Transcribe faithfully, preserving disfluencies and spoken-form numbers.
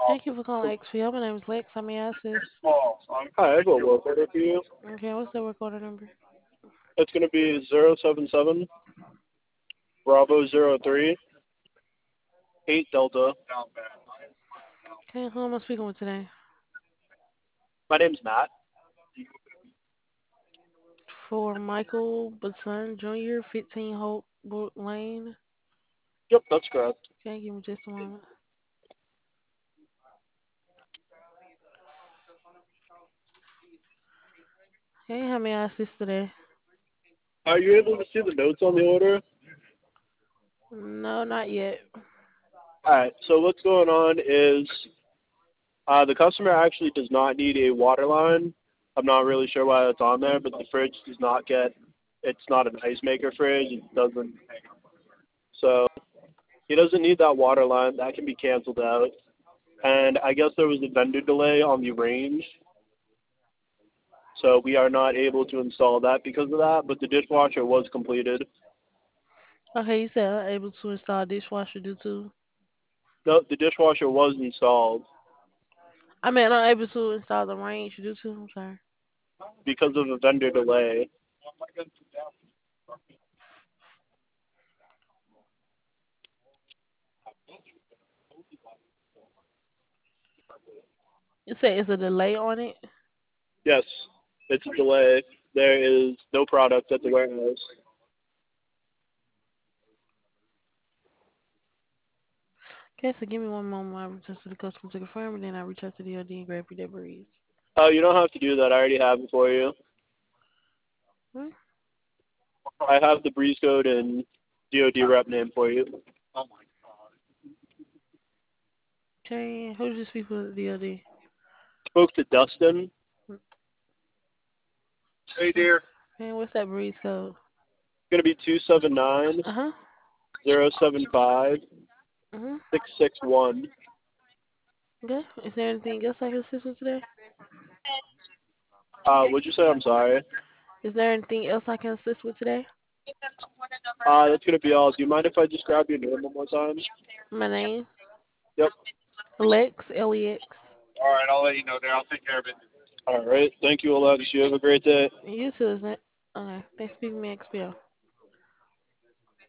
Thank you for calling X P. My name is Lex. How may I assist? Hi, I have a work order for you. Okay, what's the work order number? It's going to be zero seven seven Bravo zero three eight Delta. Okay, who am I speaking with today? My name's Matt. For Michael Batson Junior, fifteen Hope Brook Lane. Yep, that's correct. Okay, give me just a moment. Okay, how may I assist today? Are you able to see the notes on the order? No, not yet. Alright, so what's going on is uh, the customer actually does not need a water line. I'm not really sure why that's on there, but the fridge does not get, it's not an ice maker fridge. It doesn't, so he doesn't need that water line. That can be canceled out. And I guess there was a vendor delay on the range. So we are not able to install that because of that, but the dishwasher was completed. Okay, you said I'm able to install dishwasher due to. No, the dishwasher was installed I mean, I'm able to install the range due to. I'm sorry. because of a vendor delay. You said it's a delay on it. Yes, it's a delay. There is no product at the warehouse. Okay, so give me one moment. I reach out to the customer to confirm, and then I reach out to the O D and grab you that breeze. Oh, you don't have to do that. I already have it for you. Hmm? I have the breeze code and D O D rep name for you. Okay, who did you speak with the O D? Spoke to Dustin. Hey, Okay, dear. and what's that breeze code? It's going to be two seven nine Uh huh. zero seven five Mhm. six six one. Okay. Is there anything else I can assist with today? Uh, what'd you say? I'm sorry. Is there anything else I can assist with today? Uh, that's going to be all. Do you mind if I just grab your name one more time? My name, Yep. Lex, L E X. All right, I'll let you know there. I'll take care of it. All right. Thank you, Alex. You have a great day. You too, isn't it? Okay. Thanks for speaking to me, X P O.